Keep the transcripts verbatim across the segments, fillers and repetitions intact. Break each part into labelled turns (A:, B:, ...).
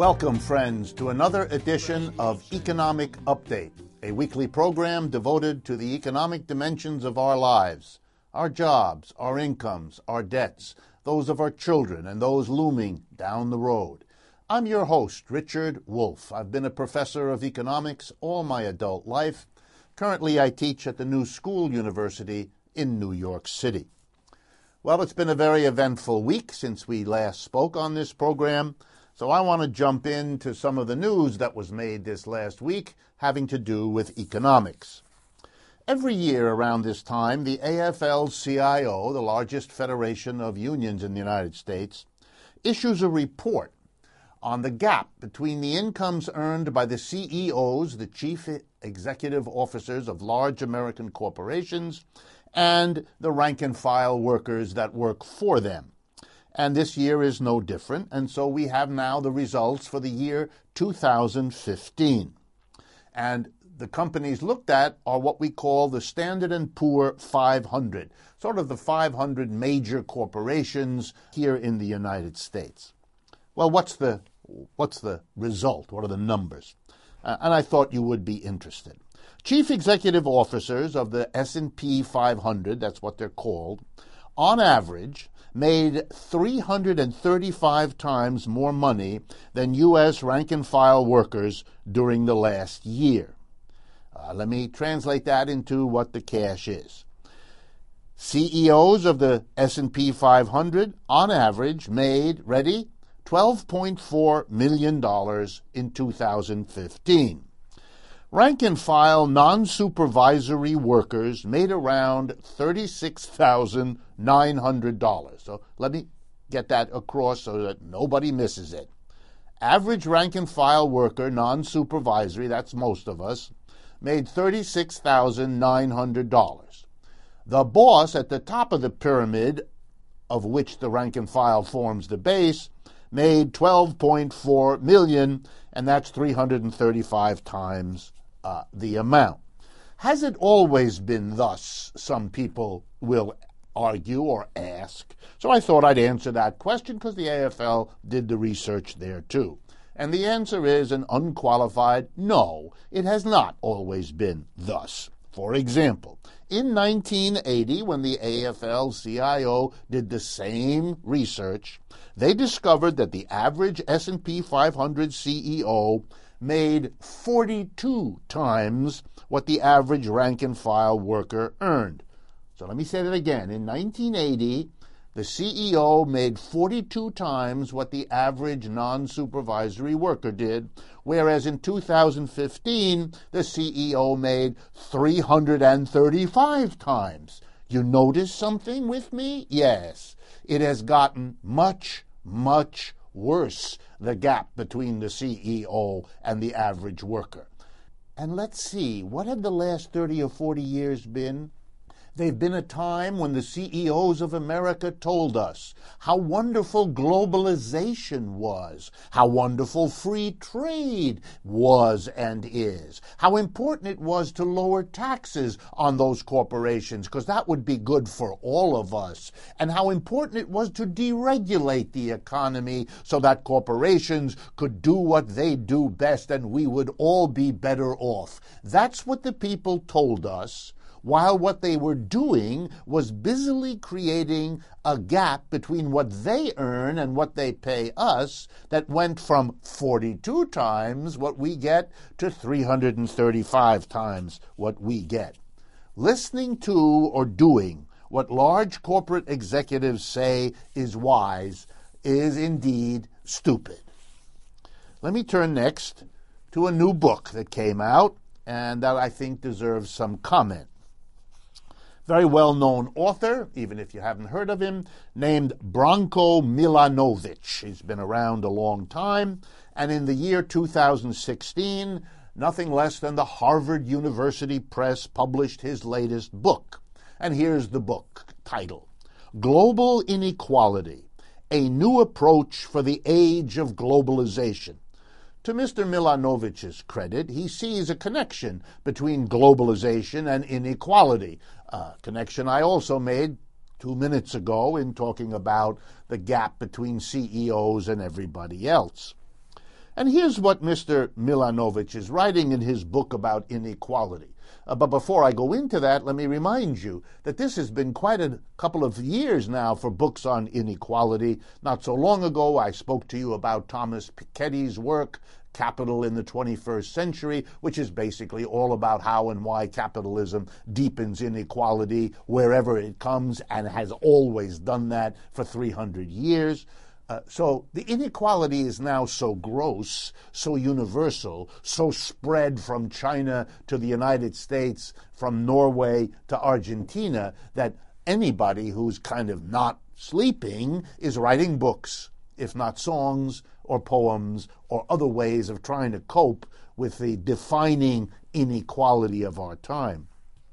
A: Welcome, friends, to another edition of Economic Update, a weekly program devoted to the economic dimensions of our lives, our jobs, our incomes, our debts, those of our children, and those looming down the road. I'm your host, Richard Wolff. I've been a professor of economics all my adult life. Currently, I teach at the New School University in New York City. Well, it's been a very eventful week since we last spoke on this program. So I want to jump into some of the news that was made this last week having to do with economics. Every year around this time, the A F L C I O, the largest federation of unions in the United States, issues a report on the gap between the incomes earned by the C E Os, the chief executive officers of large American corporations, and the rank-and-file workers that work for them. And this year is no different, and so we have now the results for the year two thousand fifteen. And the companies looked at are what we call the Standard and Poor five hundred, sort of the five hundred major corporations here in the United States. Well, what's the, what's the result? What are the numbers? Uh, and I thought you would be interested. Chief executive officers of the S and P five hundred, that's what they're called, on average, made three hundred thirty-five times more money than U S rank-and-file workers during the last year. Uh, let me translate that into what the cash is. C E Os of the S and P five hundred, on average, made, ready, twelve point four million dollars in two thousand fifteen. Rank-and-file non-supervisory workers made around thirty-six thousand nine hundred dollars. So let me get that across so that nobody misses it. Average rank-and-file worker, non-supervisory, that's most of us, made thirty-six thousand nine hundred dollars. The boss at the top of the pyramid, of which the rank-and-file forms the base, made twelve point four million dollars, and that's three hundred thirty-five times Uh, the amount. Has it always been thus, some people will argue or ask? So I thought I'd answer that question because the A F L did the research there too. And the answer is an unqualified no. It has not always been thus. For example, in nineteen eighty, when the A F L C I O did the same research, they discovered that the average S and P five hundred C E O made forty-two times what the average rank-and-file worker earned. So let me say that again. In nineteen eighty, the C E O made forty-two times what the average non-supervisory worker did, whereas in two thousand fifteen, the C E O made three hundred thirty-five times. You notice something with me? Yes. It has gotten much, much worse, the gap between the C E O and the average worker. And let's see, what have the last thirty or forty years been? They've been a time when the C E Os of America told us how wonderful globalization was, how wonderful free trade was and is, how important it was to lower taxes on those corporations, because that would be good for all of us, and how important it was to deregulate the economy so that corporations could do what they do best and we would all be better off. That's what the people told us, while what they were doing was busily creating a gap between what they earn and what they pay us that went from forty-two times what we get to three hundred thirty-five times what we get. Listening to or doing what large corporate executives say is wise is indeed stupid. Let me turn next to a new book that came out and that I think deserves some comment. Very well-known author, even if you haven't heard of him, named Branko Milanovic. He's been around a long time, and in the year two thousand sixteen, nothing less than the Harvard University Press published his latest book. And here's the book title, Global Inequality, A New Approach for the Age of Globalization. To Mister Milanovic's credit, he sees a connection between globalization and inequality, a connection I also made two minutes ago in talking about the gap between C E Os and everybody else. And here's what Mister Milanovic is writing in his book about inequality. Uh, but before I go into that, let me remind you that this has been quite a couple of years now for books on inequality. Not so long ago, I spoke to you about Thomas Piketty's work, Capital in the twenty-first century, which is basically all about how and why capitalism deepens inequality wherever it comes and has always done that for three hundred years. Uh, so the inequality is now so gross, so universal, so spread from China to the United States, from Norway to Argentina, that anybody who's kind of not sleeping is writing books, if not songs or poems or other ways of trying to cope with the defining inequality of our time.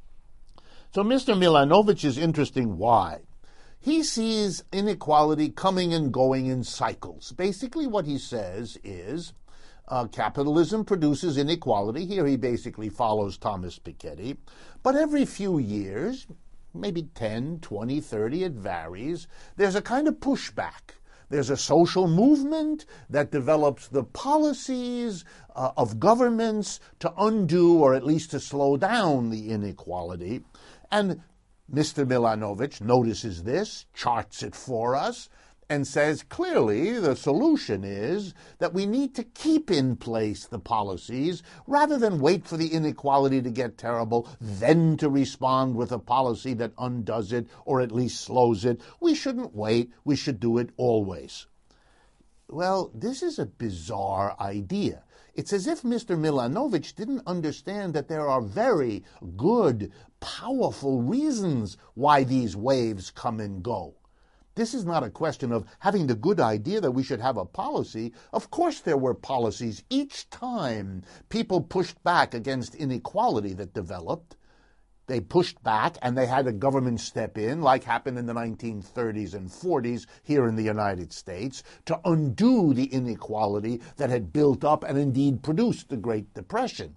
A: So Mister Milanovic is interesting. Why? He sees inequality coming and going in cycles. Basically what he says is uh, capitalism produces inequality. Here he basically follows Thomas Piketty. But every few years, maybe ten, twenty, thirty, it varies, there's a kind of pushback. There's a social movement that develops the policies uh, of governments to undo or at least to slow down the inequality. And Mister Milanovic notices this, charts it for us, and says clearly the solution is that we need to keep in place the policies rather than wait for the inequality to get terrible, then to respond with a policy that undoes it or at least slows it. We shouldn't wait. We should do it always. Well, this is a bizarre idea. It's as if Mister Milanovic didn't understand that there are very good, powerful reasons why these waves come and go. This is not a question of having the good idea that we should have a policy. Of course there were policies. Each time people pushed back against inequality that developed, they pushed back and they had a government step in, like happened in the nineteen thirties and forties here in the United States, to undo the inequality that had built up and indeed produced the Great Depression.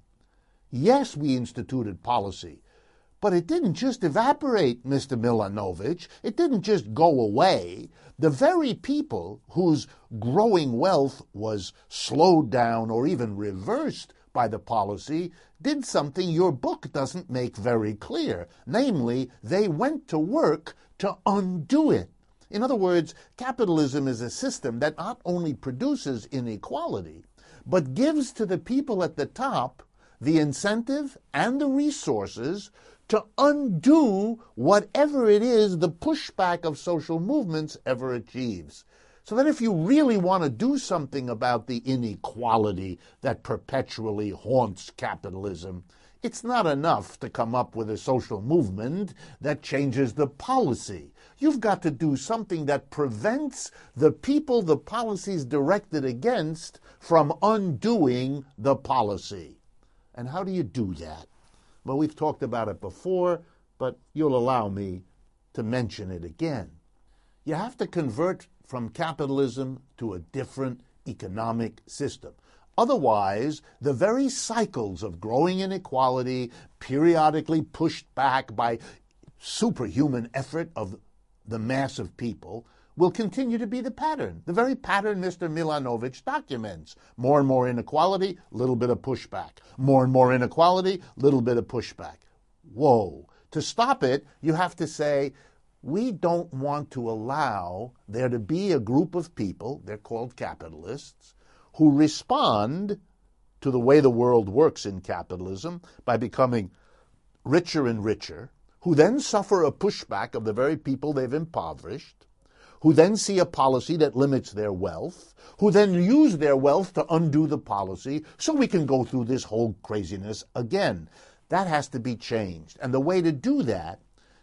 A: Yes, we instituted policy, but it didn't just evaporate, Mister Milanovic. It didn't just go away. The very people whose growing wealth was slowed down or even reversed by the policy did something your book doesn't make very clear. Namely, they went to work to undo it. In other words, capitalism is a system that not only produces inequality, but gives to the people at the top the incentive and the resources to undo whatever it is the pushback of social movements ever achieves. So that if you really want to do something about the inequality that perpetually haunts capitalism, it's not enough to come up with a social movement that changes the policy. You've got to do something that prevents the people the policy is directed against from undoing the policy. And how do you do that? Well, we've talked about it before, but you'll allow me to mention it again. You have to convert from capitalism to a different economic system. Otherwise, the very cycles of growing inequality, periodically pushed back by superhuman effort of the mass of people, will continue to be the pattern, the very pattern Mister Milanovic documents. More and more inequality, little bit of pushback. More and more inequality, little bit of pushback. Whoa. To stop it, you have to say, we don't want to allow there to be a group of people, they're called capitalists, who respond to the way the world works in capitalism by becoming richer and richer, who then suffer a pushback of the very people they've impoverished, who then see a policy that limits their wealth, who then use their wealth to undo the policy, so we can go through this whole craziness again. That has to be changed. And the way to do that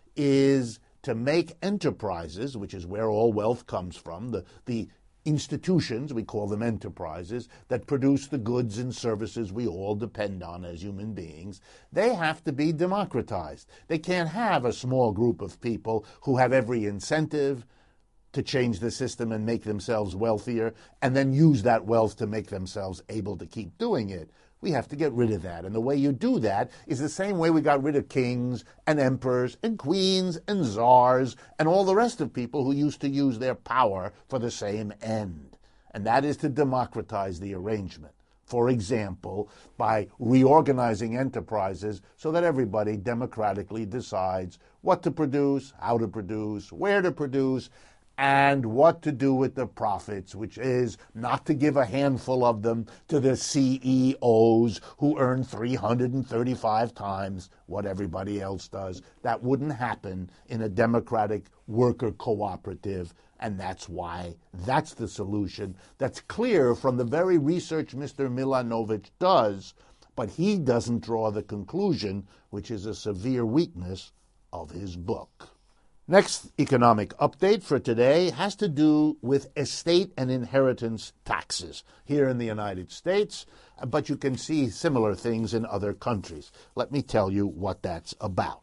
A: is to make enterprises, which is where all wealth comes from, the, the institutions, we call them enterprises, that produce the goods and services we all depend on as human beings, they have to be democratized. They can't have a small group of people who have every incentive to change the system and make themselves wealthier, and then use that wealth to make themselves able to keep doing it. We have to get rid of that. And the way you do that is the same way we got rid of kings and emperors and queens and czars and all the rest of people who used to use their power for the same end. and that is to democratize the arrangement. For example, by reorganizing enterprises so that everybody democratically decides what to produce, how to produce, where to produce, and what to do with the profits, which is not to give a handful of them to the C E Os who earn three hundred thirty-five times what everybody else does. That wouldn't happen in a democratic worker cooperative, and that's why that's the solution. That's clear from the very research Mister Milanovic does, but he doesn't draw the conclusion, which is a severe weakness of his book. Next economic update for today has to do with estate and inheritance taxes here in the United States, but you can see similar things in other countries. Let me tell you what that's about.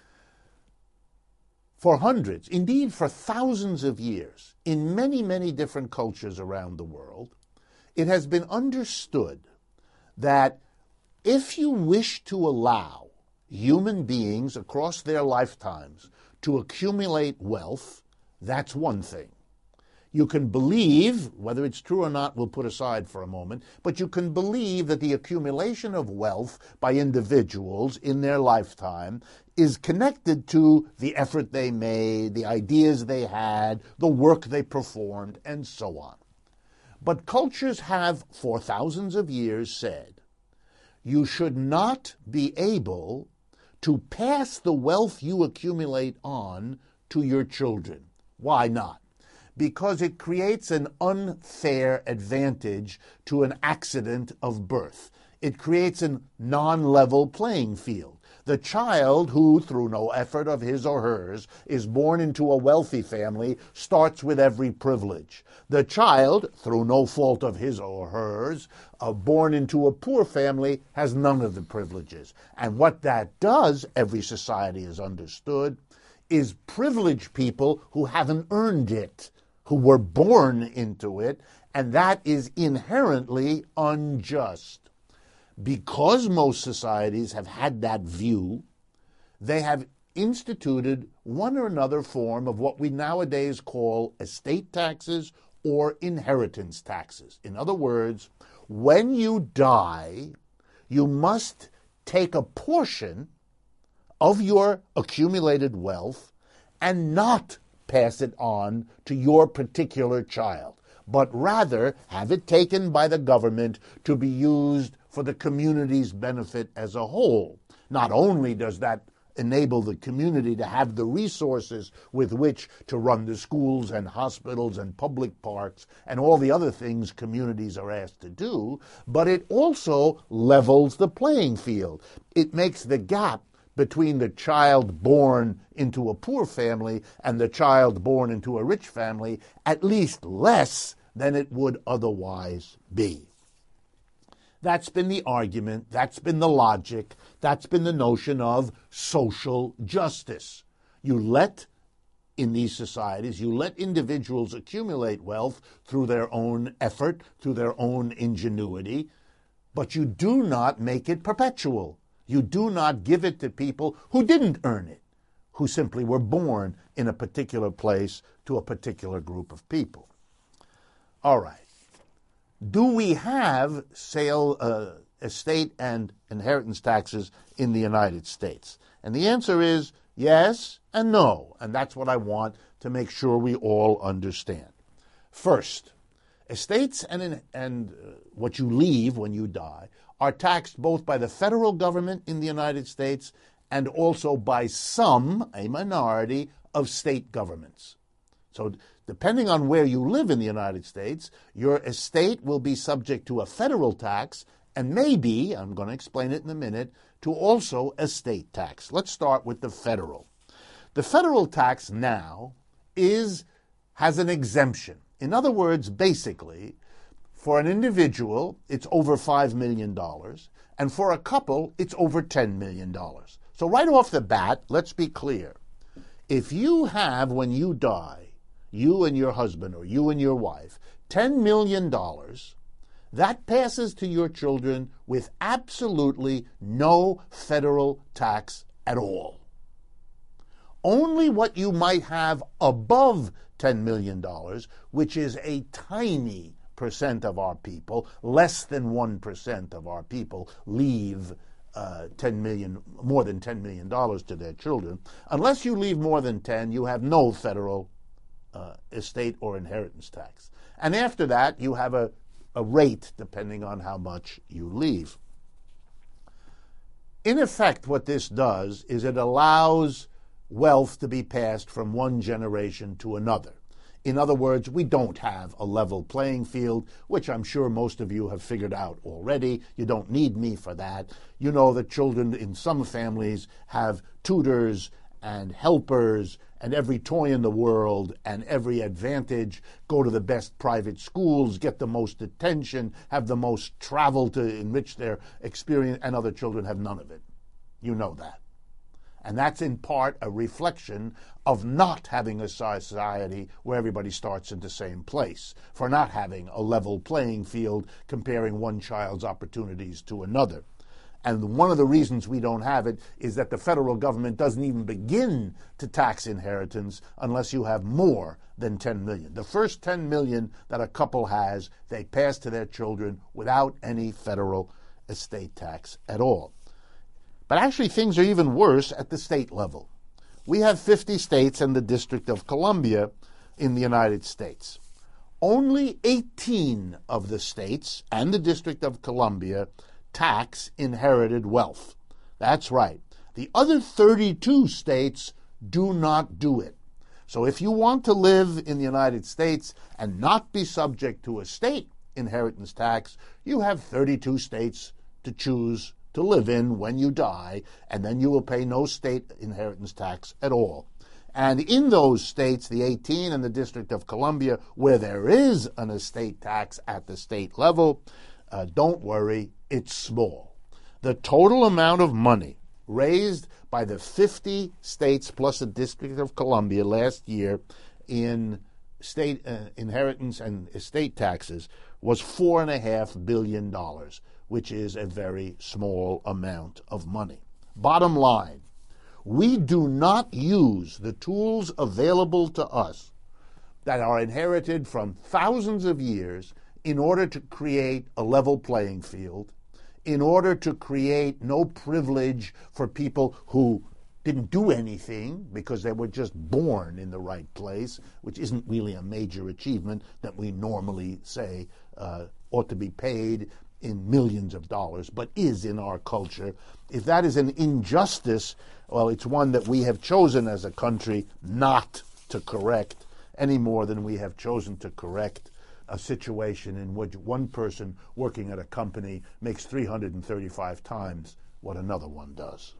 A: For hundreds, indeed for thousands of years, in many, many different cultures around the world, it has been understood that if you wish to allow human beings across their lifetimes to accumulate wealth, that's one thing. You can believe, whether it's true or not we'll put aside for a moment, but you can believe that the accumulation of wealth by individuals in their lifetime is connected to the effort they made, the ideas they had, the work they performed, and so on. But cultures have, for thousands of years, said, you should not be able to pass the wealth you accumulate on to your children. Why not? Because it creates an unfair advantage to an accident of birth. It creates a non-level playing field. The child who, through no effort of his or hers, is born into a wealthy family starts with every privilege. The child, through no fault of his or hers, uh, born into a poor family has none of the privileges. And what that does, every society has understood, is privilege people who haven't earned it, who were born into it, and that is inherently unjust. Because most societies have had that view, they have instituted one or another form of what we nowadays call estate taxes or inheritance taxes. In other words, when you die, you must take a portion of your accumulated wealth and not pass it on to your particular child, but rather have it taken by the government to be used for the community's benefit as a whole. Not only does that enable the community to have the resources with which to run the schools and hospitals and public parks and all the other things communities are asked to do, but it also levels the playing field. It makes the gap between the child born into a poor family and the child born into a rich family at least less than it would otherwise be. That's been the argument, that's been the logic, that's been the notion of social justice. You let, in these societies, you let individuals accumulate wealth through their own effort, through their own ingenuity, but you do not make it perpetual. You do not give it to people who didn't earn it, who simply were born in a particular place to a particular group of people. All right. Do we have sale, uh, estate and inheritance taxes in the United States? And the answer is yes and no, and that's what I want to make sure we all understand. First, estates and, and uh, what you leave when you die are taxed both by the federal government in the United States and also by some, a minority, of state governments. So depending on where you live in the United States, your estate will be subject to a federal tax and maybe, I'm going to explain it in a minute, to also a state tax. Let's start with the federal. The federal tax now is has an exemption. In other words, basically, for an individual, it's over five million dollars, and for a couple, it's over ten million dollars. So right off the bat, let's be clear. If you have, when you die, you and your husband or you and your wife, ten million dollars, that passes to your children with absolutely no federal tax at all. Only what you might have above ten million dollars, which is a tiny percent of our people, less than one percent of our people leave uh, ten million, more than ten million dollars to their children. Unless you leave more than ten, you have no federal uh, estate or inheritance tax. And after that, you have a, a rate depending on how much you leave. In effect, what this does is it allows wealth to be passed from one generation to another. In other words, we don't have a level playing field, which I'm sure most of you have figured out already. You don't need me for that. You know that children in some families have tutors and helpers and every toy in the world and every advantage, go to the best private schools, get the most attention, have the most travel to enrich their experience, and other children have none of it. You know that. And that's in part a reflection of not having a society where everybody starts in the same place, for not having a level playing field comparing one child's opportunities to another. And one of the reasons we don't have it is that the federal government doesn't even begin to tax inheritance unless you have more than ten million. The first ten million that a couple has, they pass to their children without any federal estate tax at all. But actually things are even worse at the state level. We have fifty states and the District of Columbia in the United States. Only eighteen of the states and the District of Columbia tax inherited wealth. That's right. The other thirty-two states do not do it. So if you want to live in the United States and not be subject to a state inheritance tax, you have thirty-two states to choose to live in when you die, and then you will pay no state inheritance tax at all. And in those states, the eighteen and the District of Columbia, where there is an estate tax at the state level, uh, don't worry, it's small. The total amount of money raised by the fifty states plus the District of Columbia last year in state uh, inheritance and estate taxes was four and a half billion dollars, which is a very small amount of money. Bottom line, we do not use the tools available to us that are inherited from thousands of years in order to create a level playing field, in order to create no privilege for people who didn't do anything because they were just born in the right place, which isn't really a major achievement that we normally say uh, ought to be paid in millions of dollars, but is in our culture. If that is an injustice, well, it's one that we have chosen as a country not to correct any more than we have chosen to correct a situation in which one person working at a company makes three hundred thirty-five times what another one does.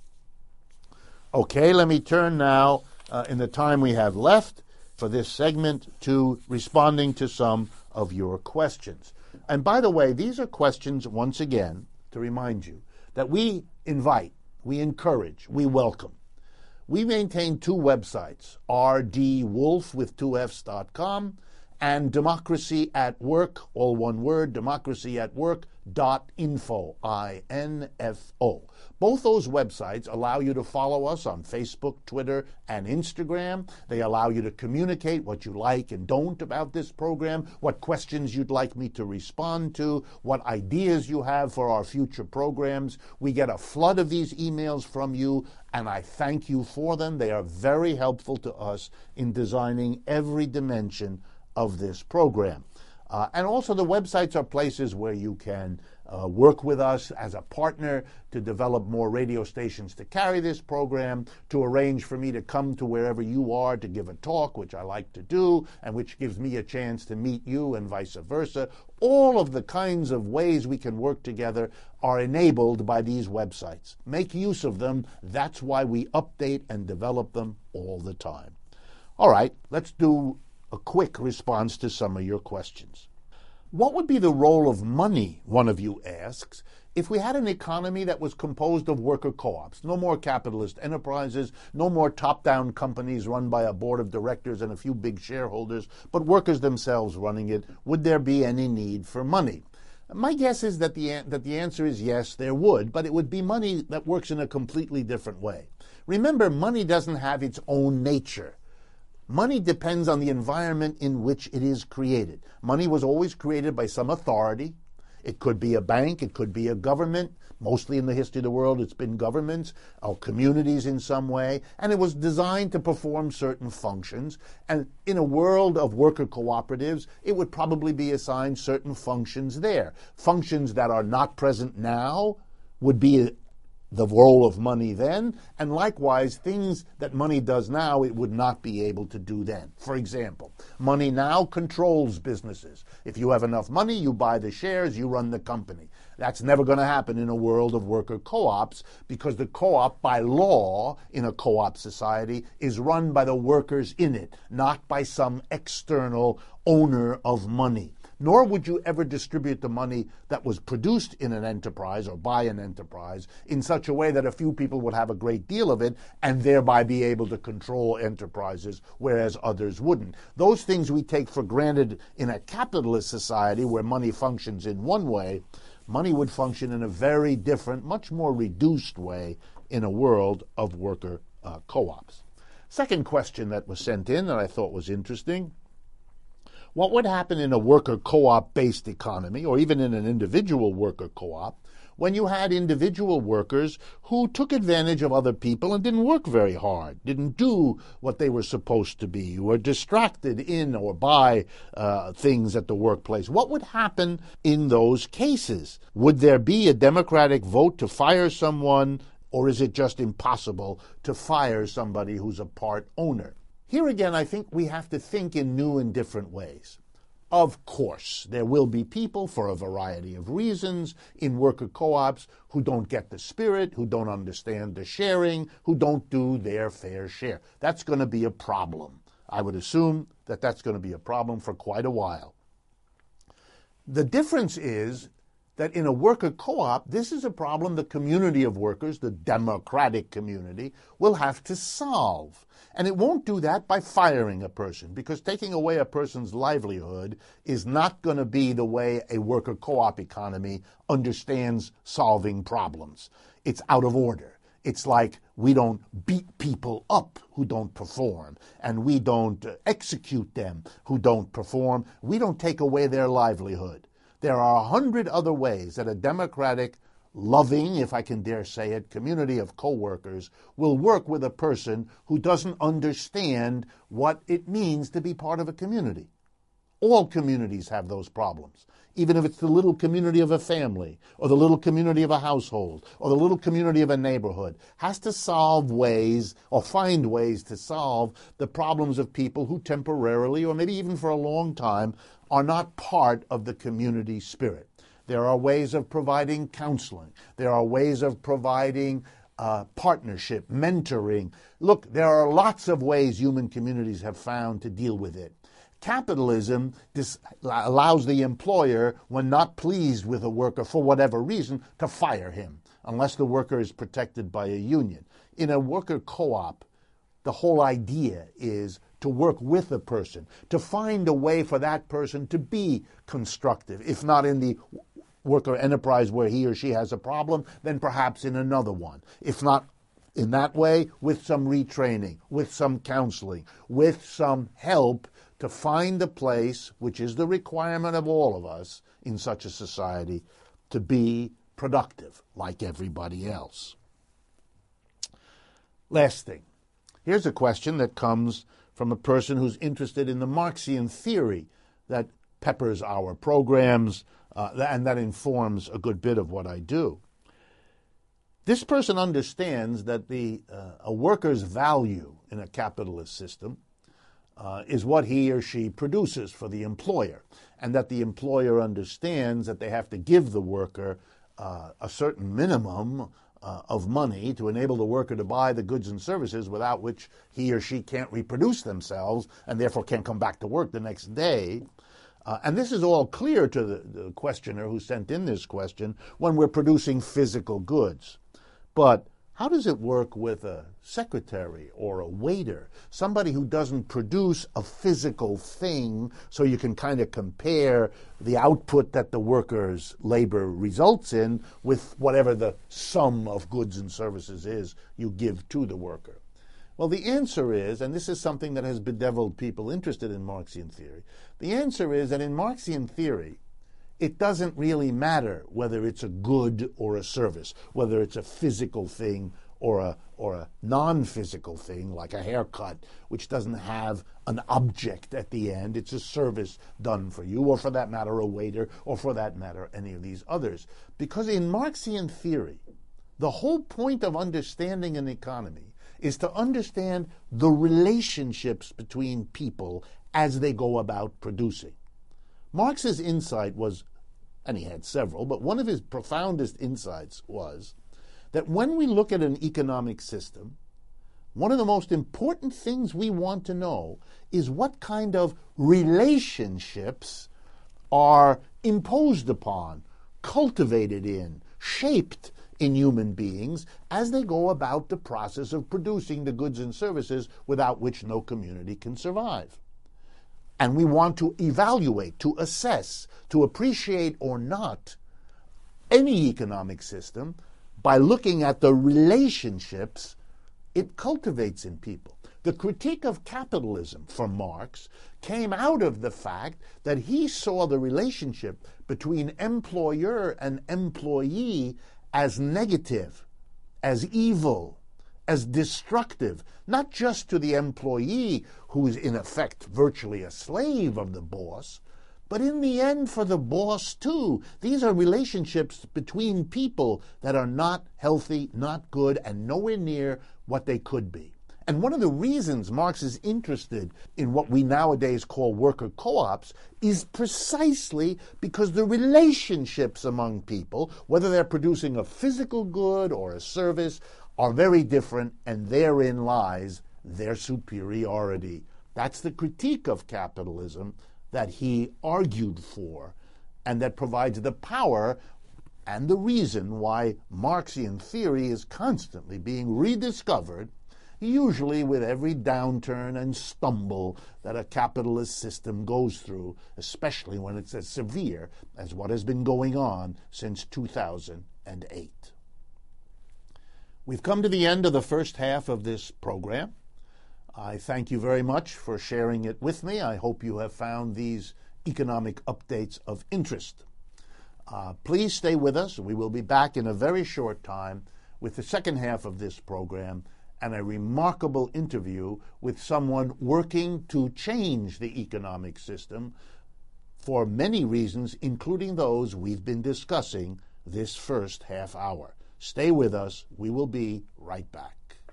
A: Okay, let me turn now, uh, in the time we have left for this segment, to responding to some of your questions. And by the way, these are questions, once again, to remind you, that we invite, we encourage, we welcome. We maintain two websites, r d wolf with two f's dot com and Democracy at Work, all one word, democracy at work dot info, I N F O. Both those websites allow you to follow us on Facebook, Twitter, and Instagram. They allow you to communicate what you like and don't about this program, what questions you'd like me to respond to, what ideas you have for our future programs. We get a flood of these emails from you, and I thank you for them. They are very helpful to us in designing every dimension of this program. Uh, and also the websites are places where you can uh, work with us as a partner to develop more radio stations to carry this program, to arrange for me to come to wherever you are to give a talk, which I like to do, and which gives me a chance to meet you and vice versa. All of the kinds of ways we can work together are enabled by these websites. Make use of them. That's why we update and develop them all the time. All right, let's do a quick response to some of your questions. What would be the role of money, one of you asks, if we had an economy that was composed of worker co-ops? No more capitalist enterprises, no more top-down companies run by a board of directors and a few big shareholders, but workers themselves running it. Would there be any need for money? My guess is that the, that the answer is yes, there would, but it would be money that works in a completely different way. Remember, money doesn't have its own nature. Money depends on the environment in which it is created. Money was always created by some authority. It could be a bank, it could be a government. Mostly in the history of the world, it's been governments or communities in some way, and it was designed to perform certain functions. And in a world of worker cooperatives, it would probably be assigned certain functions there. Functions that are not present now would be the role of money then, and likewise, things that money does now, it would not be able to do then. For example, money now controls businesses. If you have enough money, you buy the shares, you run the company. That's never going to happen in a world of worker co-ops, because the co-op, by law, in a co-op society, is run by the workers in it, not by some external owner of money. Nor would you ever distribute the money that was produced in an enterprise or by an enterprise in such a way that a few people would have a great deal of it and thereby be able to control enterprises, whereas others wouldn't. Those things we take for granted in a capitalist society where money functions in one way. Money would function in a very different, much more reduced way in a world of worker uh, co-ops. Second question that was sent in that I thought was interesting: what would happen in a worker co-op-based economy, or even in an individual worker co-op, when you had individual workers who took advantage of other people and didn't work very hard, didn't do what they were supposed to be, were distracted in or by uh, things at the workplace? What would happen in those cases? Would there be a democratic vote to fire someone, or is it just impossible to fire somebody who's a part owner? Here again, I think we have to think in new and different ways. Of course, there will be people, for a variety of reasons, in worker co-ops who don't get the spirit, who don't understand the sharing, who don't do their fair share. That's going to be a problem. I would assume that that's going to be a problem for quite a while. The difference is that in a worker co-op, this is a problem the community of workers, the democratic community, will have to solve. And it won't do that by firing a person, because taking away a person's livelihood is not going to be the way a worker co-op economy understands solving problems. It's out of order. It's like we don't beat people up who don't perform, and we don't execute them who don't perform. We don't take away their livelihood. There are a hundred other ways that a democratic, loving, if I can dare say it, community of co-workers will work with a person who doesn't understand what it means to be part of a community. All communities have those problems, even if it's the little community of a family, or the little community of a household, or the little community of a neighborhood, has to solve ways, or find ways to solve the problems of people who temporarily, or maybe even for a long time, are not part of the community spirit. There are ways of providing counseling. There are ways of providing uh, partnership, mentoring. Look, there are lots of ways human communities have found to deal with it. Capitalism dis- allows the employer, when not pleased with a worker for whatever reason, to fire him, unless the worker is protected by a union. In a worker co-op, the whole idea is to work with a person, to find a way for that person to be constructive, if not in the worker enterprise where he or she has a problem, then perhaps in another one. If not in that way, with some retraining, with some counseling, with some help to find a place, which is the requirement of all of us in such a society, to be productive like everybody else. Last thing. Here's a question that comes from a person who's interested in the Marxian theory that peppers our programs, uh, and that informs a good bit of what I do. This person understands that the uh, a worker's value in a capitalist system uh, is what he or she produces for the employer, and that the employer understands that they have to give the worker uh, a certain minimum Uh, of money to enable the worker to buy the goods and services without which he or she can't reproduce themselves and therefore can't come back to work the next day. Uh, and this is all clear to the, the questioner who sent in this question when we're producing physical goods. But how does it work with a secretary or a waiter, somebody who doesn't produce a physical thing so you can kind of compare the output that the worker's labor results in with whatever the sum of goods and services is you give to the worker? Well, the answer is, and this is something that has bedeviled people interested in Marxian theory, the answer is that in Marxian theory, it doesn't really matter whether it's a good or a service, whether it's a physical thing or a or a non-physical thing, like a haircut, which doesn't have an object at the end. It's a service done for you, or for that matter, a waiter, or for that matter, any of these others. Because in Marxian theory, the whole point of understanding an economy is to understand the relationships between people as they go about producing. Marx's insight was, and he had several, but one of his profoundest insights was that when we look at an economic system, one of the most important things we want to know is what kind of relationships are imposed upon, cultivated in, shaped in human beings as they go about the process of producing the goods and services without which no community can survive. And we want to evaluate, to assess, to appreciate or not any economic system by looking at the relationships it cultivates in people. The critique of capitalism for Marx came out of the fact that he saw the relationship between employer and employee as negative, as evil, as destructive, not just to the employee who is in effect virtually a slave of the boss, but in the end for the boss too. These are relationships between people that are not healthy, not good, and nowhere near what they could be. And one of the reasons Marx is interested in what we nowadays call worker co-ops is precisely because the relationships among people, whether they're producing a physical good or a service, are very different, and therein lies their superiority. That's the critique of capitalism that he argued for, and that provides the power and the reason why Marxian theory is constantly being rediscovered, usually with every downturn and stumble that a capitalist system goes through, especially when it's as severe as what has been going on since two thousand eight. We've come to the end of the first half of this program. I thank you very much for sharing it with me. I hope you have found these economic updates of interest. Uh, please stay with us. We will be back in a very short time with the second half of this program and a remarkable interview with someone working to change the economic system for many reasons, including those we've been discussing this first half hour. Stay with us. We will be right back.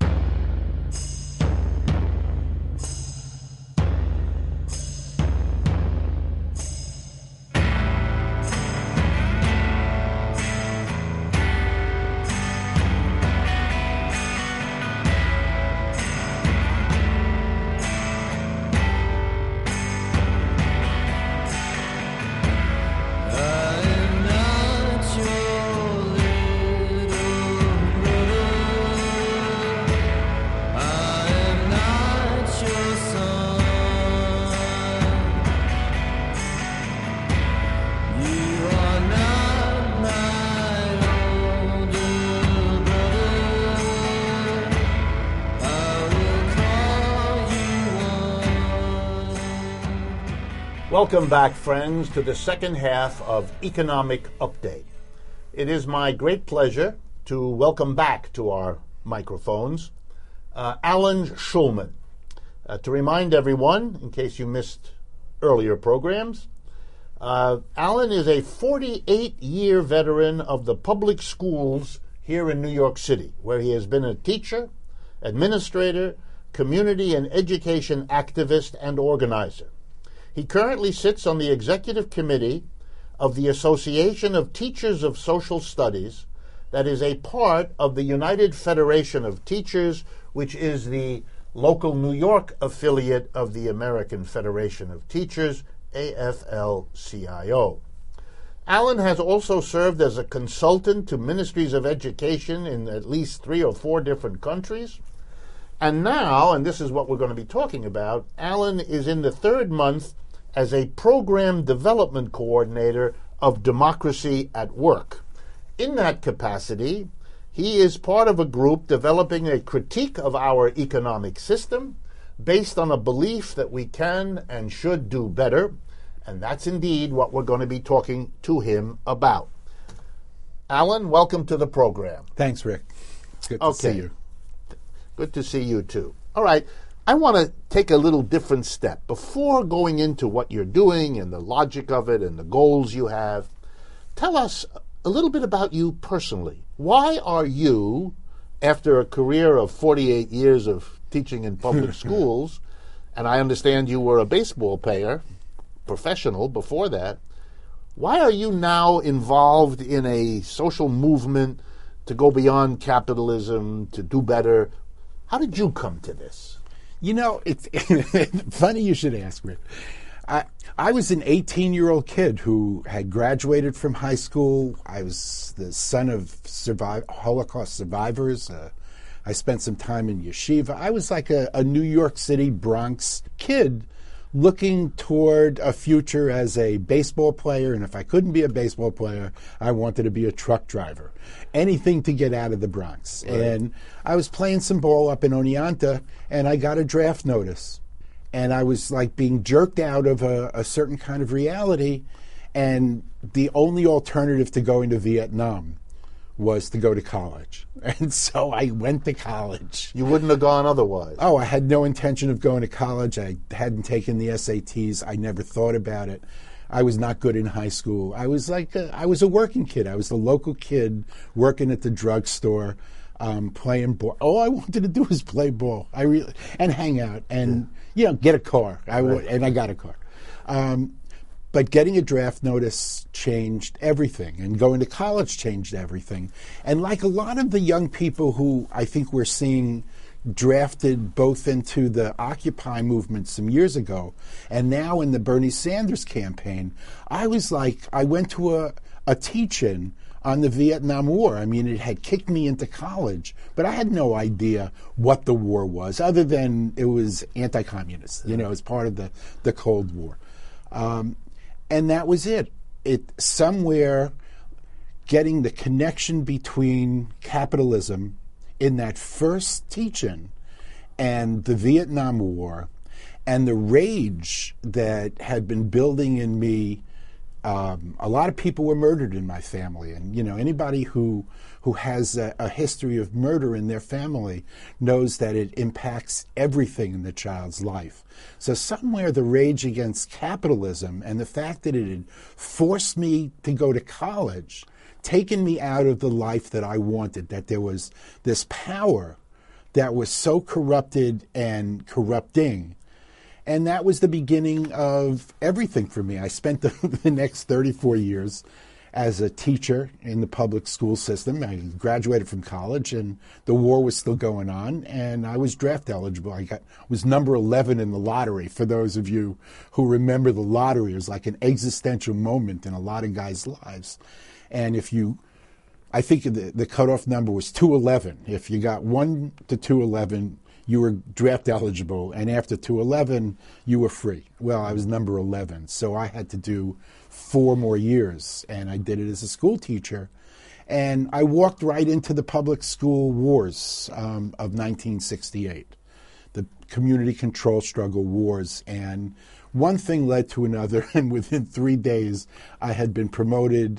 A: Welcome back, friends, to the second half of Economic Update. It is my great pleasure to welcome back to our microphones uh, Alan Schulman. Uh, to remind everyone, in case you missed earlier programs, uh, Alan is a forty-eight-year veteran of the public schools here in New York City, where he has been a teacher, administrator, community and education activist, and organizer. He currently sits on the executive committee of the Association of Teachers of Social Studies, that is a part of the United Federation of Teachers, which is the local New York affiliate of the American Federation of Teachers, A F L C I O. Alan has also served as a consultant to ministries of education in at least three or four different countries. And now, and this is what we're going to be talking about, Alan is in the third month as a program development coordinator of Democracy at Work. In that capacity, He is part of a group developing a critique of our economic system based on a belief that we can and should do better, and that's indeed what we're going to be talking to him about. Alan, welcome to the program.
B: Thanks, Rick. It's good to
A: okay.
B: see you.
A: Good to see you, too. All right. I want to take a little different step. Before going into what you're doing and the logic of it and the goals you have, tell us a little bit about you personally. Why are you, after a career of forty-eight years of teaching in public schools, and I understand you were a baseball player, professional before that, why are you now involved in a social movement to go beyond capitalism, to do better? How did you come to this?
B: You know, it's funny you should ask, Rick. I, I was an eighteen-year-old kid who had graduated from high school. I was the son of survive, Holocaust survivors. Uh, I spent some time in yeshiva. I was like a, a New York City, Bronx kid looking toward a future as a baseball player, and if I couldn't be a baseball player, I wanted to be a truck driver. Anything to get out of the Bronx. Right. And I was playing some ball up in Oneonta, and I got a draft notice. And I was like being jerked out of a, a certain kind of reality, and the only alternative to going to Vietnam was to go to college. And so I went to college.
A: You wouldn't have gone otherwise.
B: Oh, I had no intention of going to college. I hadn't taken the S A Ts. I never thought about it. I was not good in high school. I was like a, I was a working kid. I was the local kid working at the drugstore, um, playing ball. All I wanted to do was play ball. I really and hang out and yeah. you know get a car. I right. and I got a car. Um, But getting a draft notice changed everything, and going to college changed everything. And like a lot of the young people who I think we're seeing drafted both into the Occupy movement some years ago and now in the Bernie Sanders campaign, I was like, I went to a, a teach-in on the Vietnam War. I mean, it had kicked me into college, but I had no idea what the war was, other than it was anti-communist, you know, as part of the, the Cold War. Um, And that was it. It somewhere getting the connection between capitalism in that first teach-in and the Vietnam War and the rage that had been building in me. Um, a lot of people were murdered in my family, and you know anybody who who has a, a history of murder in their family knows that it impacts everything in the child's life. So somewhere the rage against capitalism and the fact that it had forced me to go to college, taken me out of the life that I wanted, that there was this power that was so corrupted and corrupting. And that was the beginning of everything for me. I spent the, the next thirty-four years as a teacher in the public school system. I graduated from college, and the war was still going on, and I was draft eligible. I got was number eleven in the lottery. For those of you who remember the lottery, it was like an existential moment in a lot of guys' lives. And if you, I think the, the cutoff number was two eleven. If you got one to two eleven, you were draft eligible, and after two eleven, you were free. Well, I was number eleven, so I had to do four more years, and I did it as a school teacher. And I walked right into the public school wars um, of nineteen sixty-eight, the community control struggle wars. And one thing led to another, and within three days, I had been promoted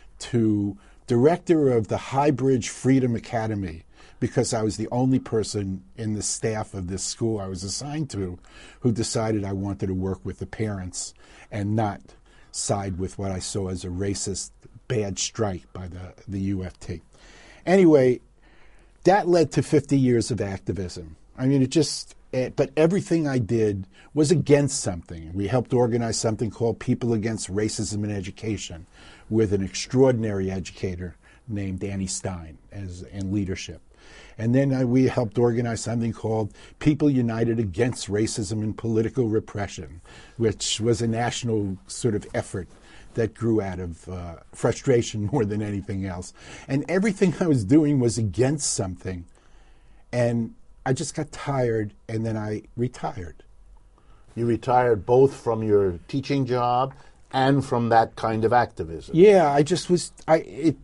B: to director of the High Bridge Freedom Academy, because I was the only person in the staff of this school I was assigned to who decided I wanted to work with the parents and not side with what I saw as a racist bad strike by the, the U F T. Anyway, that led to fifty years of activism. I mean, it just, it, but everything I did was against something. We helped organize something called People Against Racism in Education with an extraordinary educator named Annie Stein as in leadership. And then uh, we helped organize something called People United Against Racism and Political Repression, which was a national sort of effort that grew out of uh, frustration more than anything else. And everything I was doing was against something. And I just got tired, and then I retired.
A: You retired both from your teaching job and from that kind of activism.
B: Yeah, I just was, I it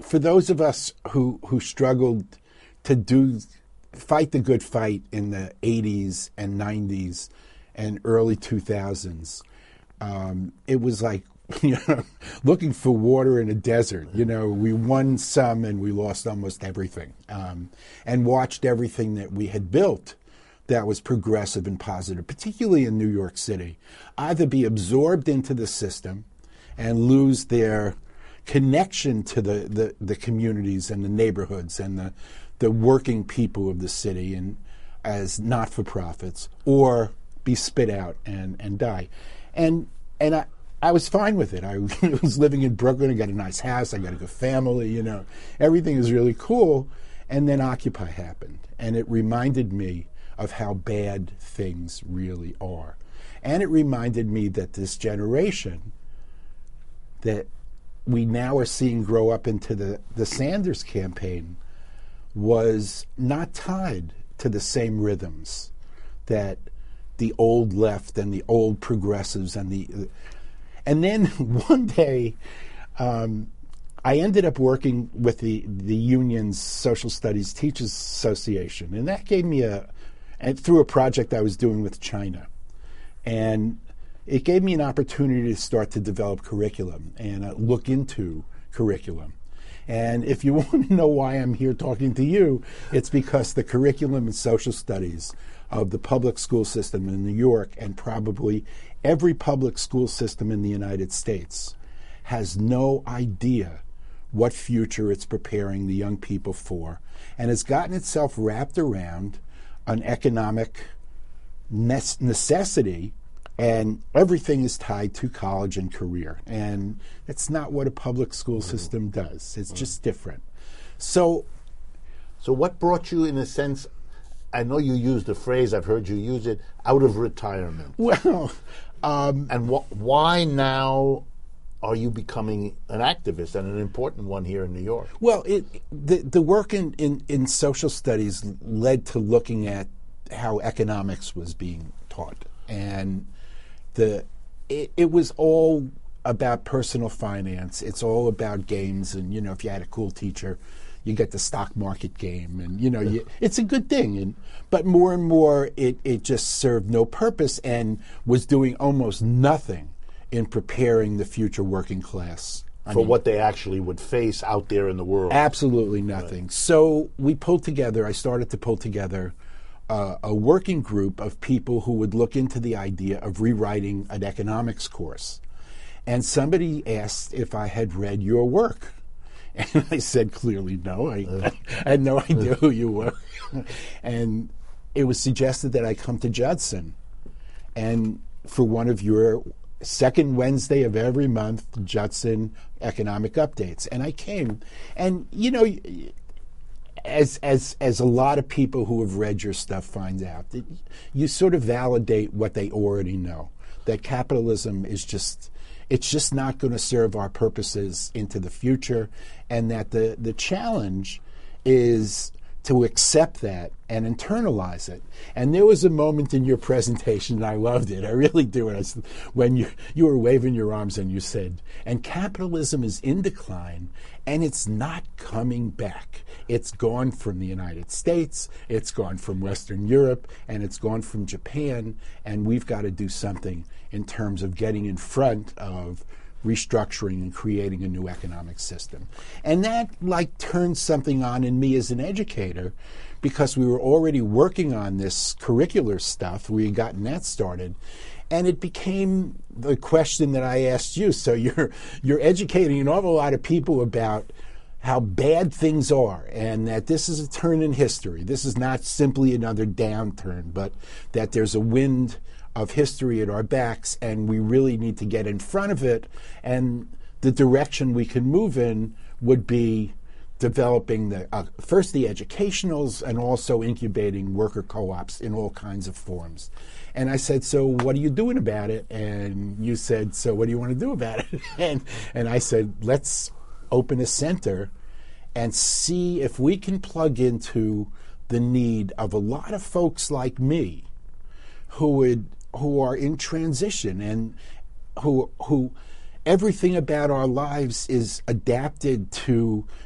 B: for those of us who who struggled to do fight the good fight in the eighties and nineties and early two thousands, um, it was like, you know, looking for water in a desert. You know, we won some and we lost almost everything, um, and watched everything that we had built that was progressive and positive, particularly in New York City, either be absorbed into the system and lose their connection to the, the, the communities and the neighborhoods and the, the working people of the city and as not-for-profits, or be spit out and, and die. And and I, I was fine with it. I was living in Brooklyn. I got a nice house. I got a good family. You know, everything is really cool. And then Occupy happened, and it reminded me of how bad things really are. And it reminded me that this generation that we now are seeing grow up into the, the Sanders campaign was not tied to the same rhythms that the old left and the old progressives and the... And then one day, um, I ended up working with the, the union's Social Studies Teachers Association, and that gave me a... and through a project I was doing with China. And it gave me an opportunity to start to develop curriculum and uh, look into curriculum. And if you want to know why I'm here talking to you, it's because the curriculum in social studies of the public school system in New York, and probably every public school system in the United States, has no idea what future it's preparing the young people for, and has gotten itself wrapped around an economic necessity, and everything is tied to college and career. And it's not what a public school system does. It's just different. So,
A: so what brought you, in a sense, I know you used the phrase, I've heard you use it, out of retirement.
B: Well, um,
A: and wh- why now are you becoming an activist, and an important one here in New York?
B: Well, it, the, the work in, in, in social studies led to looking at how economics was being taught. And the it, it was all about personal finance. It's all about games. And, you know, if you had a cool teacher, you get the stock market game. And, you know, you, it's a good thing. And But more and more, it, it just served no purpose and was doing almost nothing in preparing the future working class. I
A: For
B: mean,
A: what they actually would face out there in the world.
B: Absolutely nothing. Right. So we pulled together, I started to pull together uh, a working group of people who would look into the idea of rewriting an economics course. And somebody asked if I had read your work. And I said, clearly no. I, uh. I had no idea who you were. And it was suggested that I come to Judson and for one of your second Wednesday of every month, Judson Economic Updates. And I came. And, you know, as as as a lot of people who have read your stuff find out, that you sort of validate what they already know, that capitalism is just, it's just not going to serve our purposes into the future, and that the, the challenge is to accept that and internalize it. And there was a moment in your presentation, and I loved it, I really do, and I said, when you, you were waving your arms and you said, and capitalism is in decline, and it's not coming back. It's gone from the United States, it's gone from Western Europe, and it's gone from Japan, and we've got to do something in terms of getting in front of restructuring and creating a new economic system. And that like turned something on in me as an educator, because we were already working on this curricular stuff. We had gotten that started. And it became the question that I asked you. So you're you're educating an awful lot of people about how bad things are, and that this is a turn in history. This is not simply another downturn, but that there's a wind of history at our backs, and we really need to get in front of it. And the direction we can move in would be developing the uh, first the educationals, and also incubating worker co-ops in all kinds of forms. And I said, so what are you doing about it? And you said, so what do you want to do about it? and and I said, let's open a center and see if we can plug into the need of a lot of folks like me who would who are in transition, and who who everything about our lives is adapted to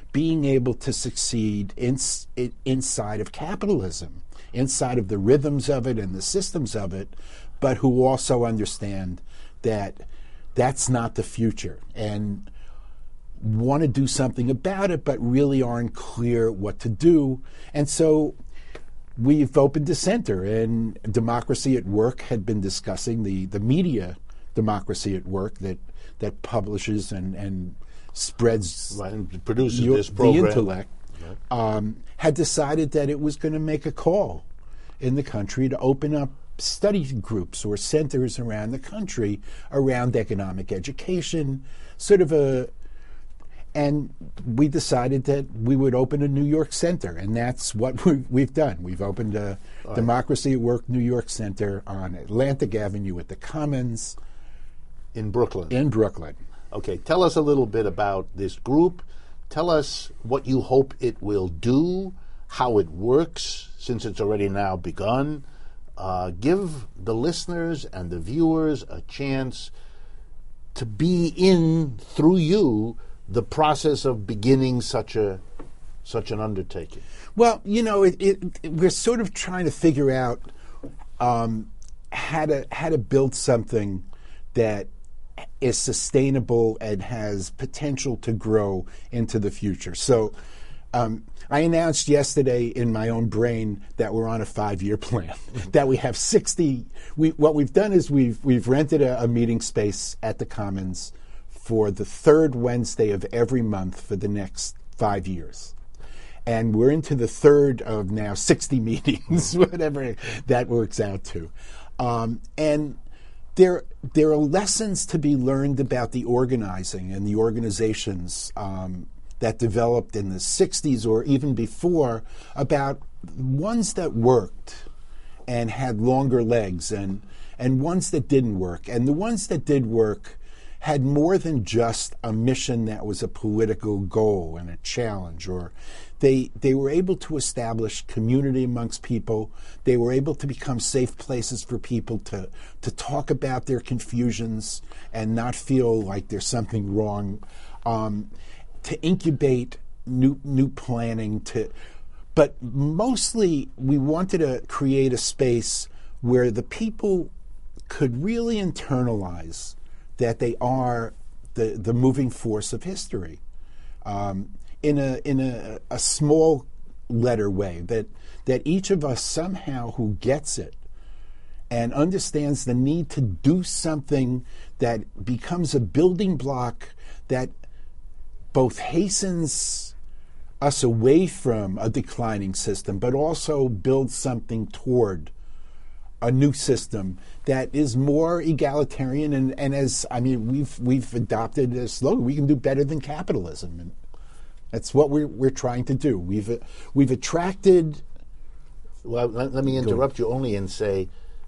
B: being able to succeed in, in, inside of capitalism, inside of the rhythms of it and the systems of it, but who also understand that that's not the future and want to do something about it, but really aren't clear what to do. And so we've opened a center, and Democracy at Work had been discussing the, the media Democracy at Work that, that publishes and, and spreads
A: right, and produces
B: your,
A: this program.
B: the intellect,
A: right.
B: um, had decided that it was going to make a call in the country to open up study groups or centers around the country around economic education, sort of a, and we decided that we would open a New York center, and that's what we, we've done. We've opened a All Democracy right. at Work New York Center on Atlantic Avenue at the Commons.
A: In Brooklyn.
B: In Brooklyn.
A: Okay, tell us a little bit about this group. Tell us what you hope it will do, how it works, since it's already now begun. Uh, give the listeners and the viewers a chance to be in, through you, the process of beginning such a such an undertaking.
B: Well, you know, it, it, it, we're sort of trying to figure out um, how to how to build something that is sustainable and has potential to grow into the future. So um, I announced yesterday in my own brain that we're on a five-year plan, that we have sixty. We, what we've done is we've we've rented a, a meeting space at the Commons for the third Wednesday of every month for the next five years. And we're into the third of now sixty meetings, whatever that works out to. Um, and There, there are lessons to be learned about the organizing and the organizations um, that developed in the sixties or even before, about ones that worked and had longer legs and, and ones that didn't work. And the ones that did work had more than just a mission that was a political goal and a challenge, or they they were able to establish community amongst people. They were able to become safe places for people to to talk about their confusions and not feel like there's something wrong, um, to incubate new new planning. To, but mostly we wanted to create a space where the people could really internalize that they are the, the moving force of history, um, in a in a, a small letter way, that that each of us somehow who gets it and understands the need to do something that becomes a building block that both hastens us away from a declining system, but also builds something toward a new system that is more egalitarian, and, and as I mean, we've we've adopted a slogan: we can do better than capitalism, and that's what we're we're trying to do. We've uh, we've attracted.
A: Well, let, let me interrupt you only and say,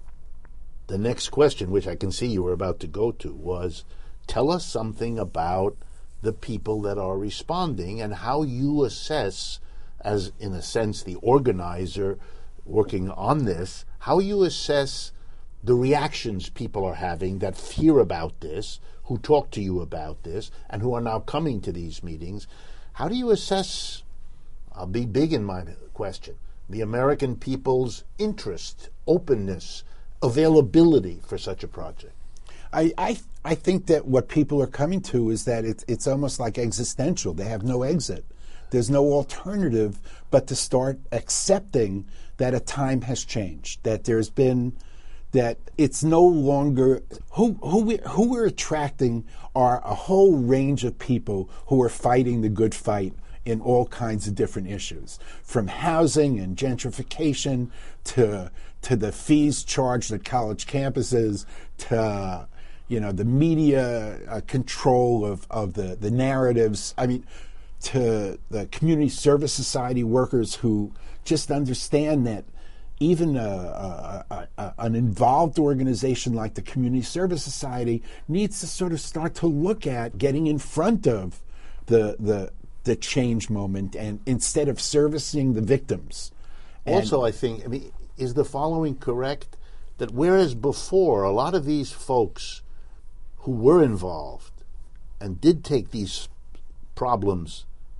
A: the next question, which I can see you were about to go to, was, tell us something about the people that are responding and how you assess, as in a sense the organizer working on this, how you assess the reactions people are having that fear about this, who talk to you about this, and who are now coming to these meetings. How do you assess, I'll be big in my question, the American people's interest, openness, availability for such a project?
B: I, I I think that what people are coming to is that it's it's almost like existential. They have no exit. There's no alternative but to start accepting that a time has changed, that there's been, that it's no longer, who who, we, who we're attracting are a whole range of people who are fighting the good fight in all kinds of different issues, from housing and gentrification to to the fees charged at college campuses, to you know the media uh, control of, of the, the narratives. I mean, to the community service society workers who just understand that even a, a, a, an involved organization like the Community Service Society needs to sort of start to look at getting in front of the the, the change moment, and instead of servicing the victims.
A: Also,
B: and,
A: I think, I mean, is the following correct? That whereas before, a lot of these folks who were involved and did take these problems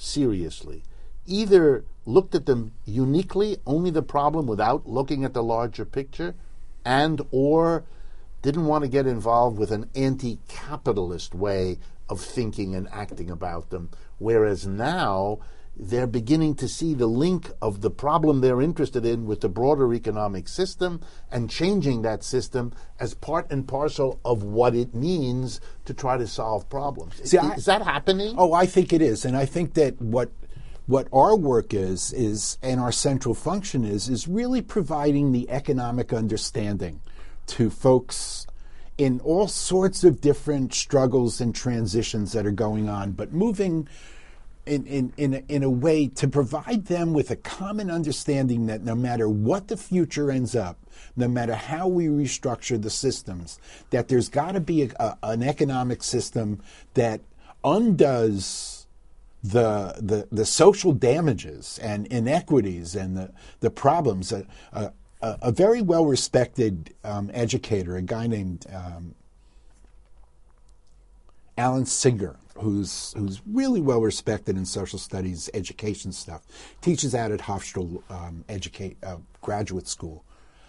A: seriously either looked at them uniquely, only the problem, without looking at the larger picture, and or didn't want to get involved with an anti-capitalist way of thinking and acting about them, whereas now they're beginning to see the link of the problem they're interested in with the broader economic system and changing that system as part and parcel of what it means to try to solve problems.
B: See,
A: is,
B: I,
A: is that happening?
B: Oh, I think it is. And I think that what what our work is, is and our central function is, is really providing the economic understanding to folks in all sorts of different struggles and transitions that are going on, but moving in, in, in, a, in a way to provide them with a common understanding that no matter what the future ends up, no matter how we restructure the systems, that there's got to be a, a, an economic system that undoes the, the, the social damages and inequities and the, the problems. Uh, uh, A, a very well-respected um, educator, a guy named um, Alan Singer, who's who's really well-respected in social studies education stuff, teaches out at Hofstra um, educate, uh, Graduate School,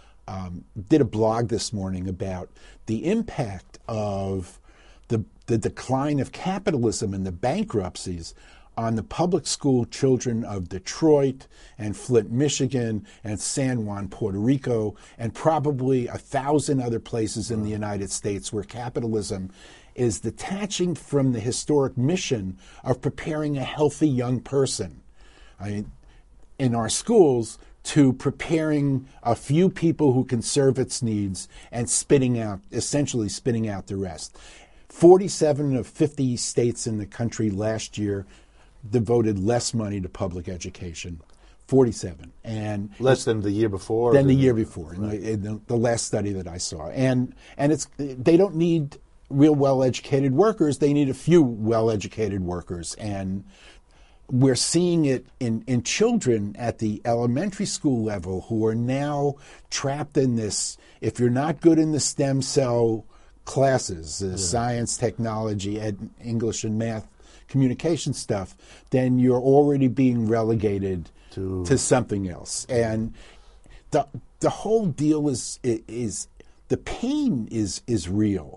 B: um, did a blog this morning about the impact of the the decline of capitalism and the bankruptcies on the public school children of Detroit and Flint, Michigan, and San Juan, Puerto Rico, and probably a thousand other places in the United States where capitalism is detaching from the historic mission of preparing a healthy young person. I mean, in our schools, to preparing a few people who can serve its needs and spitting out, essentially spitting out the rest. forty-seven of fifty states in the country last year devoted less money to public education, forty-seven, and
A: less than the year before.
B: Than the year before, right. in the, the last study that I saw, and and it's they don't need real well-educated workers; they need a few well-educated workers, and we're seeing it in in children at the elementary school level who are now trapped in this. If you're not good in the STEM cell classes, uh, yeah. science, technology, ed, English, and math, communication stuff, then you're already being relegated to, to something else. And the the whole deal is is the pain is is real.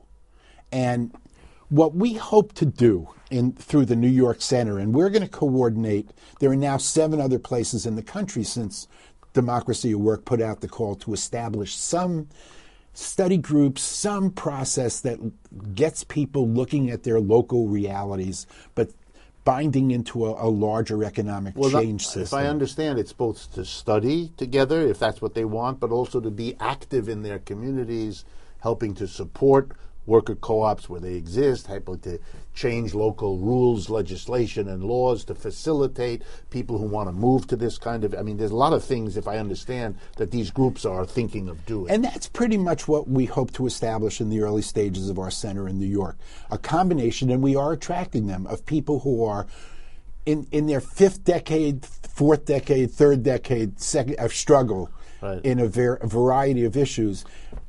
B: And what we hope to do in through the New York Center, and we're going to coordinate, there are now seven other places in the country since Democracy at Work put out the call to establish some study groups, some process that gets people looking at their local realities, but binding into a, a larger economic
A: well,
B: change
A: that,
B: system.
A: If I understand, it's both to study together, if that's what they want, but also to be active in their communities, helping to support worker co-ops where they exist, helping to change local rules, legislation, and laws to facilitate people who want to move to this kind of, I mean, there's a lot of things, if I understand, that these groups are thinking of doing.
B: And that's pretty much what we hope to establish in the early stages of our center in New York. A combination, and we are attracting them, of people who are in, in their fifth decade, fourth decade, third decade second, of struggle right. in a, ver- a variety of issues.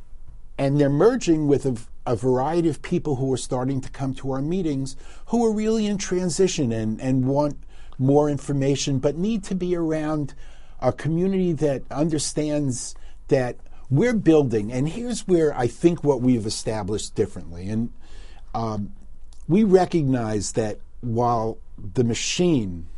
B: And they're merging with a a variety of people who are starting to come to our meetings who are really in transition and, and want more information, but need to be around a community that understands that we're building. And here's where I think what we've established differently. And um, we recognize that while the machine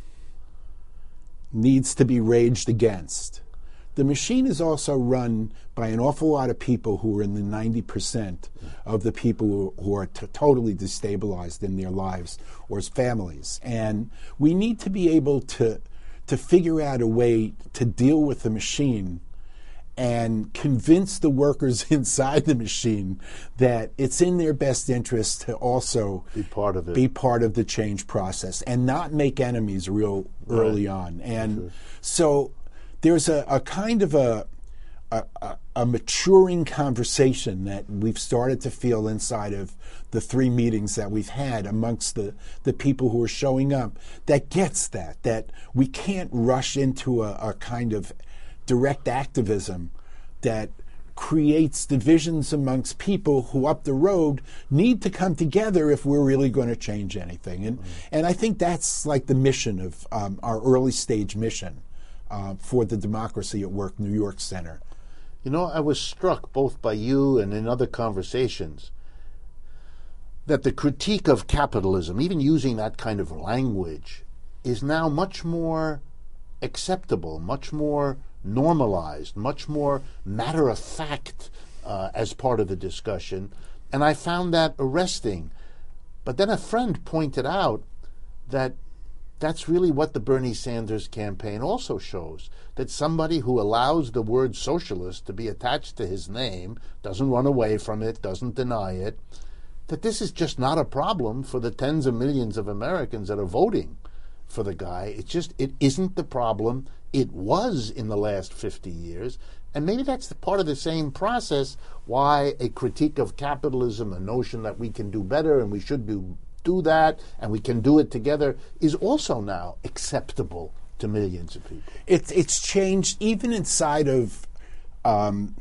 B: needs to be raged against, the machine is also run by an awful lot of people who are in the ninety percent of the people who, who are t- totally destabilized in their lives or as families. And we need to be able to, to figure out a way to deal with the machine and convince the workers inside the machine that it's in their best interest to also
A: be part of it,
B: be part of the change process and not make enemies real early
A: right.
B: on. And
A: sure.
B: so there's a, a kind of a, a a maturing conversation that we've started to feel inside of the three meetings that we've had amongst the, the people who are showing up that gets that, that we can't rush into a, a kind of direct activism that creates divisions amongst people who up the road need to come together if we're really going to change anything. And, mm-hmm. and I think that's like the mission of um, our early stage mission uh, for the Democracy at Work New York Center.
A: You know, I was struck both by you and in other conversations that the critique of capitalism, even using that kind of language, is now much more acceptable, much more normalized, much more matter-of-fact uh, as part of the discussion. And I found that arresting. But then a friend pointed out that that's really what the Bernie Sanders campaign also shows, that somebody who allows the word socialist to be attached to his name, doesn't run away from it, doesn't deny it, that this is just not a problem for the tens of millions of Americans that are voting for the guy. It's just, it isn't the problem it was in the last fifty years. And maybe that's the part of the same process why a critique of capitalism, a notion that we can do better and we should do, do that and we can do it together, is also now acceptable to millions of people.
B: It's, it's changed even inside of um,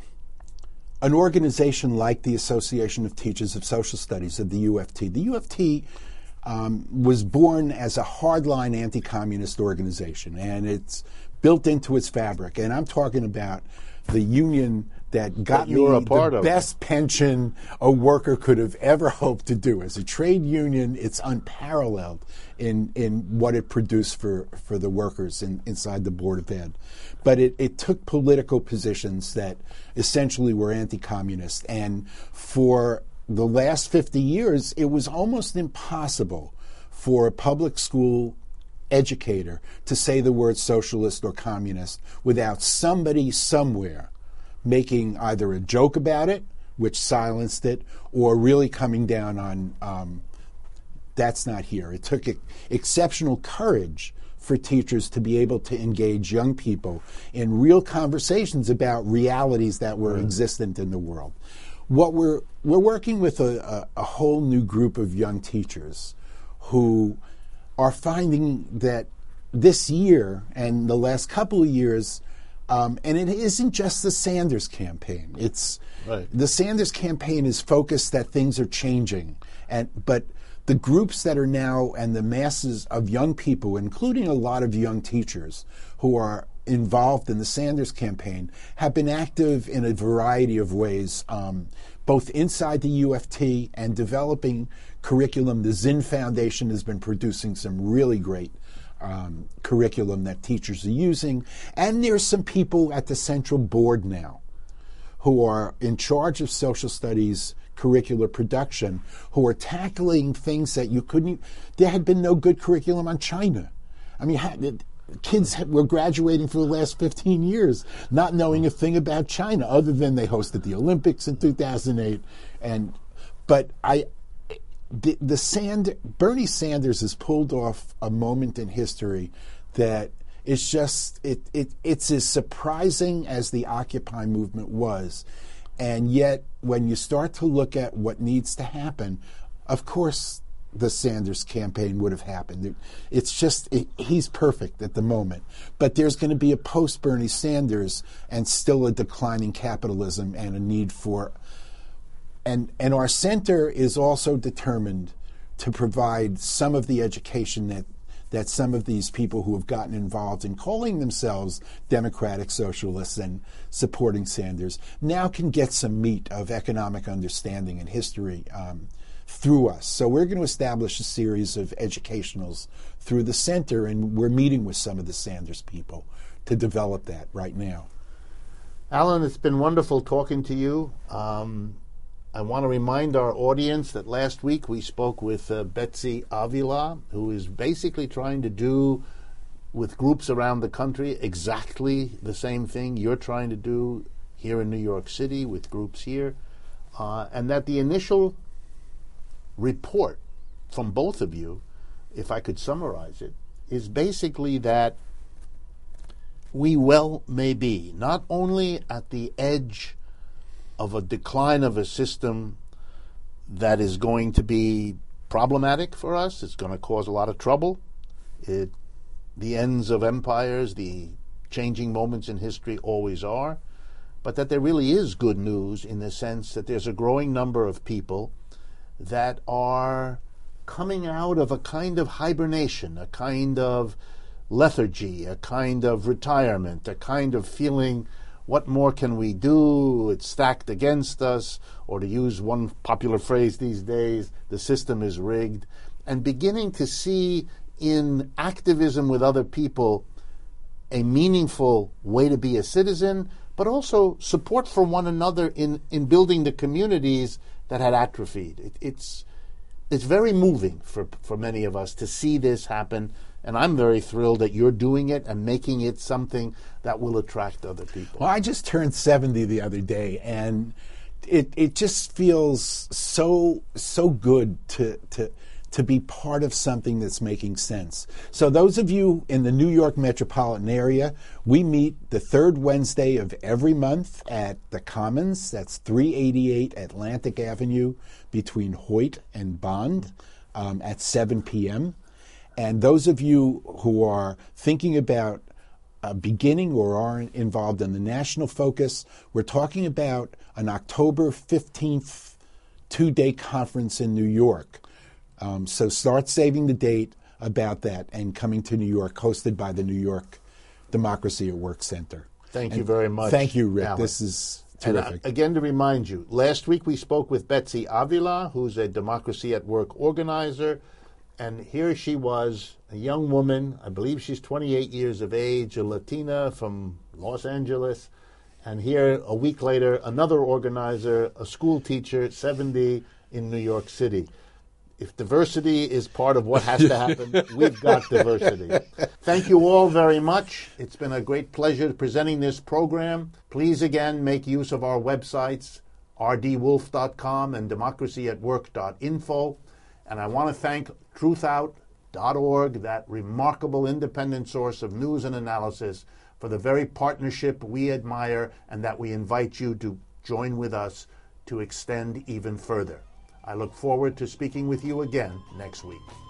B: an organization like the Association of Teachers of Social Studies, of the U F T. The U F T um, was born as a hardline anti-communist organization, and it's built into its fabric. And I'm talking about the union that got
A: that me a part
B: the
A: of.
B: best pension a worker could have ever hoped to do. As a trade union, it's unparalleled in, in what it produced for, for the workers in, inside the Board of Ed. But it, it took political positions that essentially were anti-communist. And for the last fifty years, it was almost impossible for a public school educator to say the word socialist or communist without somebody somewhere making either a joke about it, which silenced it, or really coming down on um, that's not here. It took e- exceptional courage for teachers to be able to engage young people in real conversations about realities that were mm. existent in the world. What we're we're working with a, a, a whole new group of young teachers who are finding that this year and the last couple of years, um, and it isn't just the Sanders campaign. It's
A: right.
B: The Sanders campaign is focused that things are changing, and but the groups that are now and the masses of young people, including a lot of young teachers who are involved in the Sanders campaign, have been active in a variety of ways, um, both inside the U F T and developing curriculum. The Zinn Foundation has been producing some really great um, curriculum that teachers are using. And there's some people at the central board now who are in charge of social studies curricular production, who are tackling things that you couldn't. There had been no good curriculum on China. I mean, had, kids were graduating for the last fifteen years not knowing a thing about China, other than they hosted the Olympics in two thousand eight. And but I, the, the Sand, Bernie Sanders has pulled off a moment in history that is just it, it it's as surprising as the Occupy movement was. And yet, when you start to look at what needs to happen, of course, the Sanders campaign would have happened. It's just, it, he's perfect at the moment. But there's going to be a post-Bernie Sanders and still a declining capitalism and a need for... And, and our center is also determined to provide some of the education that that some of these people who have gotten involved in calling themselves democratic socialists and supporting Sanders now can get some meat of economic understanding and history um, through us. So we're going to establish a series of educationals through the center, and we're meeting with some of the Sanders people to develop that right now.
A: Alan, it's been wonderful talking to you. Um, I want to remind our audience that last week we spoke with uh, Betsy Avila, who is basically trying to do with groups around the country exactly the same thing you're trying to do here in New York City with groups here, uh, and that the initial report from both of you, if I could summarize it, is basically that we well may be not only at the edge of a decline of a system that is going to be problematic for us. It's going to cause a lot of trouble. It, the ends of empires, the changing moments in history always are. but that there really is good news in the sense that there's a growing number of people that are coming out of a kind of hibernation, a kind of lethargy, a kind of retirement, a kind of feeling, what more can we do? It's stacked against us, or to use one popular phrase these days, the system is rigged, and beginning to see in activism with other people a meaningful way to be a citizen, but also support for one another in, in building the communities that had atrophied. It, it's it's very moving for, for many of us to see this happen, and I'm very thrilled that you're doing it and making it something that will attract other people.
B: Well, I just turned seventy the other day, and it it just feels so so good to to to be part of something that's making sense. So those of you in the New York metropolitan area, we meet the third Wednesday of every month at the Commons. That's three eighty-eight Atlantic Avenue between Hoyt and Bond um, at seven p.m. And those of you who are thinking about uh, beginning or are involved in the national focus, we're talking about an October fifteenth two-day conference in New York. Um, so start saving the date about that and coming to New York, hosted by the New York Democracy at Work Center.
A: Thank
B: and
A: you very much.
B: Thank you, Rick.
A: Alan.
B: This is terrific.
A: And, uh, again, to remind you, last week we spoke with Betsy Avila, who's a Democracy at Work organizer, and here she was, a young woman, I believe she's twenty-eight years of age, a Latina from Los Angeles, and here a week later, another organizer, a school teacher, seventy, in New York City. If diversity is part of what has to happen, we've got diversity. Thank you all very much. It's been a great pleasure presenting this program. Please, again, make use of our websites, r d wolf dot com and democracy at work dot info. And I want to thank truth out dot org, that remarkable independent source of news and analysis, for the very partnership we admire and that we invite you to join with us to extend even further. I look forward to speaking with you again next week.